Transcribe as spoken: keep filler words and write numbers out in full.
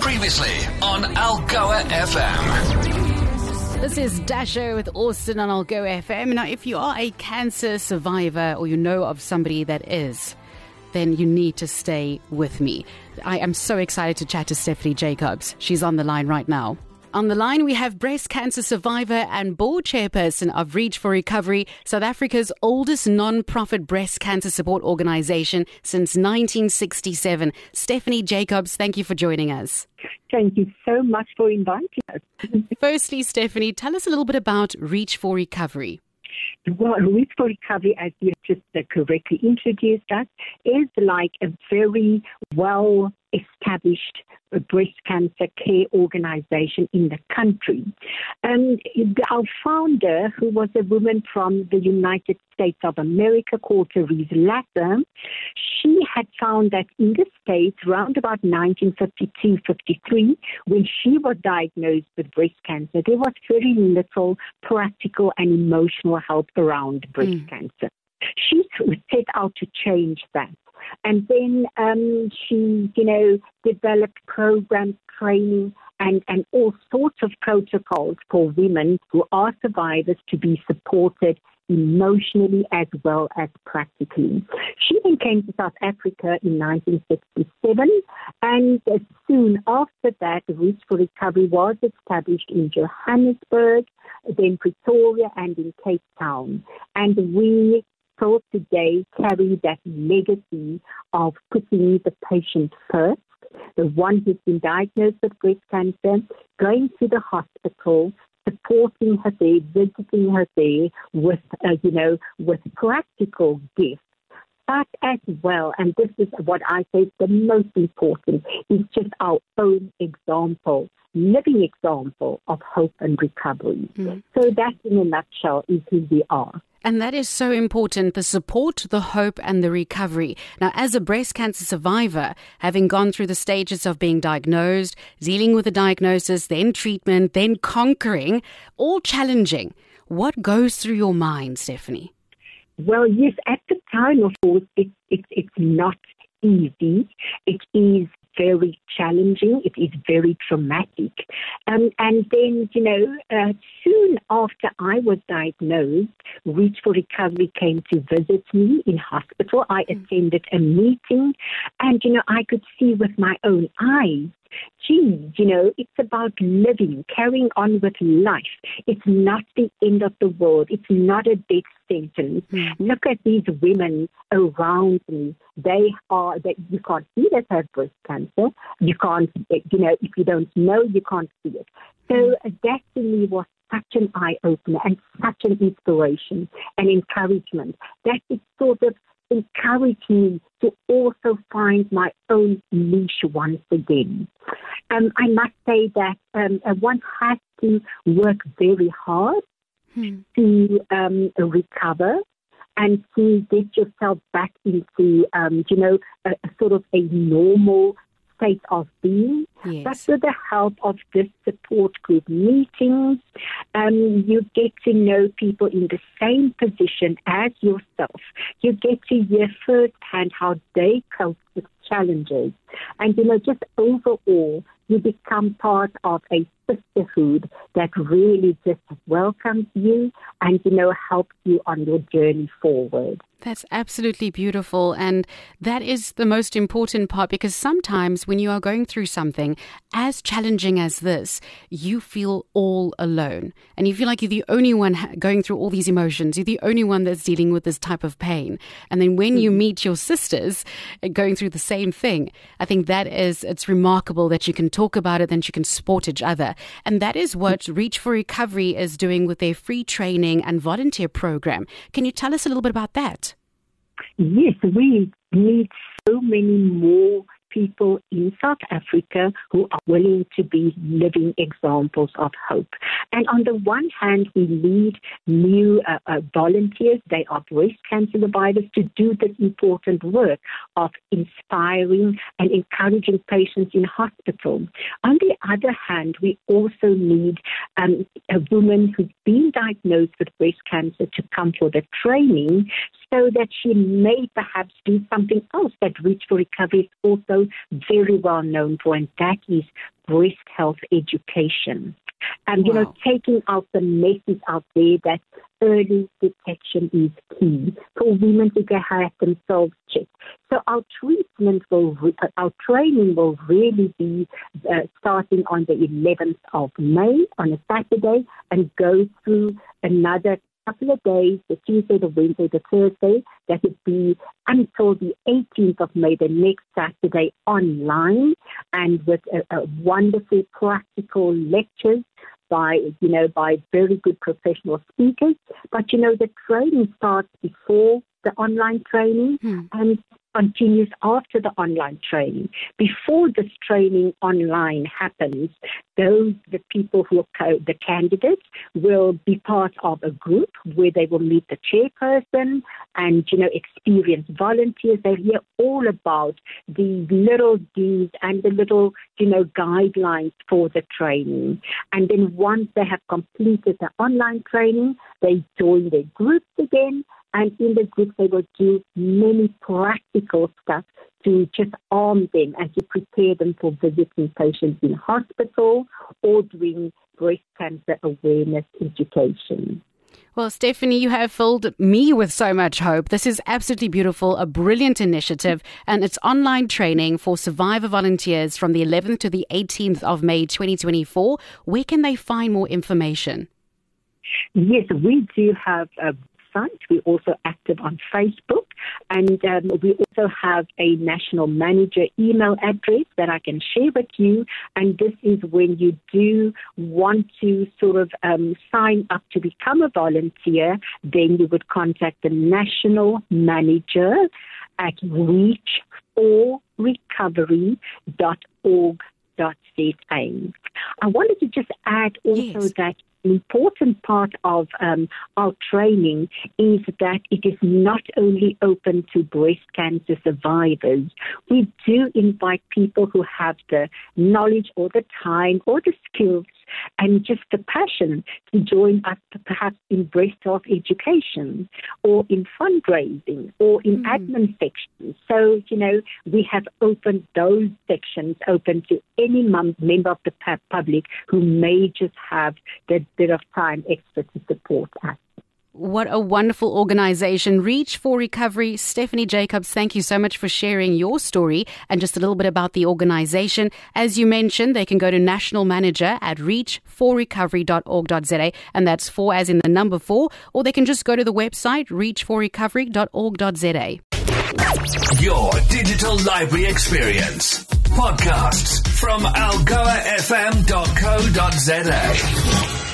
Previously on Algoa F M. This is Dasher with Austin on Algoa F M. Now, if you are a cancer survivor or you know of somebody that is, then you need to stay with me. I am so excited to chat to Stephanie Jacobs. She's on the line right now. On the line, we have breast cancer survivor and board chairperson of Reach for Recovery, South Africa's oldest non-profit breast cancer support organization since nineteen sixty-seven. Stephanie Jacobs, thank you for joining us. Thank you so much for inviting us. Firstly, Stephanie, tell us a little bit about Reach for Recovery. Well, Reach for Recovery, as you just uh, correctly introduced us, is like a very well-established breast cancer care organization in the country. Um, our founder, who was a woman from the United States of America called Therese Lasser, she had found that in the States, around about nineteen fifty-two fifty-three, when she was diagnosed with breast cancer, there was very little practical and emotional help around breast mm. cancer. She set out to change that. And then um, she, you know, developed programs, training, and, and all sorts of protocols for women who are survivors to be supported emotionally as well as practically. She then came to South Africa in nineteen sixty-seven, and uh, soon after that, Reach for Recovery was established in Johannesburg, then Pretoria, and in Cape Town. And we still today carry that legacy of putting the patient first, the one who's been diagnosed with breast cancer, going to the hospital, supporting her there, visiting her there with, uh, you know, with practical gifts. But as well, and this is what I say is the most important, is just our own example, living example of hope and recovery. Mm. So that, in a nutshell, is who we are. And that is so important, the support, the hope, and the recovery. Now, as a breast cancer survivor, having gone through the stages of being diagnosed, dealing with the diagnosis, then treatment, then conquering, all challenging, what goes through your mind, Stephanie? Well, yes, at the time, of course, it, it, it's not easy. It is very challenging. It is very traumatic. Um, and then, you know, uh, soon after I was diagnosed, Reach for Recovery came to visit me in hospital. I attended a meeting, and, you know, I could see with my own eyes, gee, you know, it's about living, carrying on with life. It's not the end of the world. It's not a death sentence. Mm. Look at these women around me. They are, that you can't see that have breast cancer. You can't, you know, if you don't know, you can't see it. So uh, that to me was such an eye-opener and such an inspiration and encouragement. That it sort of encouraged me to also find my own niche once again. Um, I must say that um, one has to work very hard hmm. to um, recover and to get yourself back into, um, you know, a, a sort of a normal state of being. Yes. But with the help of this support group meetings, um, you get to know people in the same position as yourself. You get to hear firsthand how they cope with challenges. And, you know, just overall, you become part of a sisterhood that really just welcomes you and, you know, helps you on your journey forward. That's absolutely beautiful. And that is the most important part, because sometimes when you are going through something as challenging as this, you feel all alone. And you feel like you're the only one going through all these emotions. You're the only one that's dealing with this type of pain. And then when you meet your sisters going through the same thing, I think that is, it's remarkable that you can talk about it, that you can support each other. And that is what Reach for Recovery is doing with their free training and volunteer program. Can you tell us a little bit about that? Yes, we need so many more people in South Africa who are willing to be living examples of hope. And on the one hand, we need new uh, uh, volunteers. They are breast cancer survivors to do this important work of inspiring and encouraging patients in hospital. On the other hand, we also need um, a woman who's been diagnosed with breast cancer to come for the training so that she may perhaps do something else that Reach for Recovery is also also very well known for, and that is breast health education. And, you Wow. know, taking out the message out there that early detection is key for women to get have themselves checked. So our treatment will, re- our training will really be uh, starting on the eleventh of May on a Saturday and go through another couple of days, the Tuesday, the Wednesday, the Thursday. That would be until the eighteenth of May, the next Saturday, online, and with a, a wonderful practical lectures by, you know, by very good professional speakers. But, you know, the training starts before the online training Hmm. and continues after the online training. Before this training online happens, those, the people who are co- the candidates will be part of a group where they will meet the chairperson and, you know, experienced volunteers. They hear all about the little D's and the little, you know, guidelines for the training. And then once they have completed the online training, they join their groups again. And in the group, they will do many practical stuff to just arm them and to prepare them for visiting patients in hospital or doing breast cancer awareness education. Well, Stephanie, you have filled me with so much hope. This is absolutely beautiful, a brilliant initiative, and it's online training for survivor volunteers from the eleventh to the eighteenth of May twenty twenty-four. Where can they find more information? Yes, we do have a site. We're also active on Facebook, and um, we also have a national manager email address that I can share with you. And this is when you do want to sort of um, sign up to become a volunteer, then you would contact the national manager at reach for recovery dot org dot za. I wanted to just add also Yes. that an important part of um, our training is that it is not only open to breast cancer survivors. We do invite people who have the knowledge or the time or the skills and just the passion to join us perhaps in breast health education or in fundraising or in Mm. admin sections. So, you know, we have opened those sections open to any mem- member of the pu- public who may just have that bit of time extra to support us. What a wonderful organization. Reach for Recovery. Stephanie Jacobs, thank you so much for sharing your story and just a little bit about the organization. As you mentioned, they can go to national manager at reach for recovery dot org dot za, and that's four as in the number four, or they can just go to the website reach for recovery dot org dot za. Your digital library experience. Podcasts from algoa f m dot co dot za.